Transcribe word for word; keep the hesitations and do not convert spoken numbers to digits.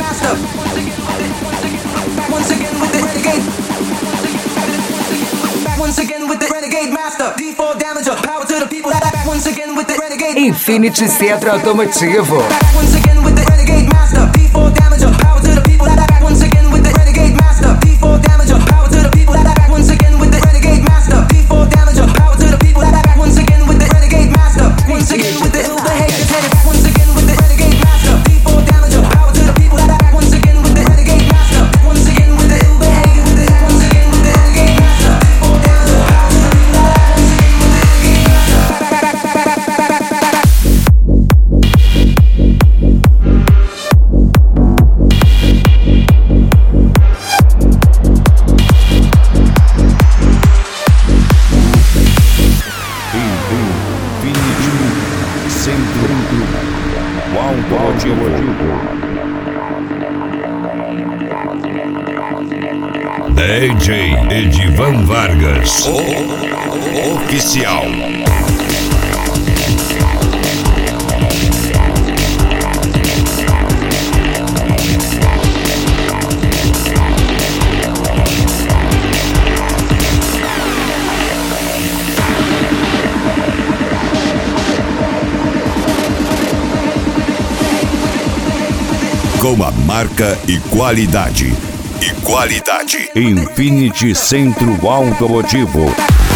master. Back once again with the renegade. Back once again with the renegade master. D four damager, power to the people. Back once again with the renegade. Infinity Centro Automotivo. Back once again with the renegade master. D four damager, power to the people. Back once again with the renegade master. D four damager, power to the people. Back once again with the renegade master. D four damager, power to the people. Back once again with the renegade master. Once again with the ill behavior. Back once again with the renegade master. D four damager, power to the people. Back once again with the renegade master. Once again with the ill behavior. Once again with the renegade master. D four damager, power to the people. Once again with the renegade master. D J Edivan Vargas, o, o, oficial. Com a marca e qualidade. E qualidade. Infinity Centro Automotivo.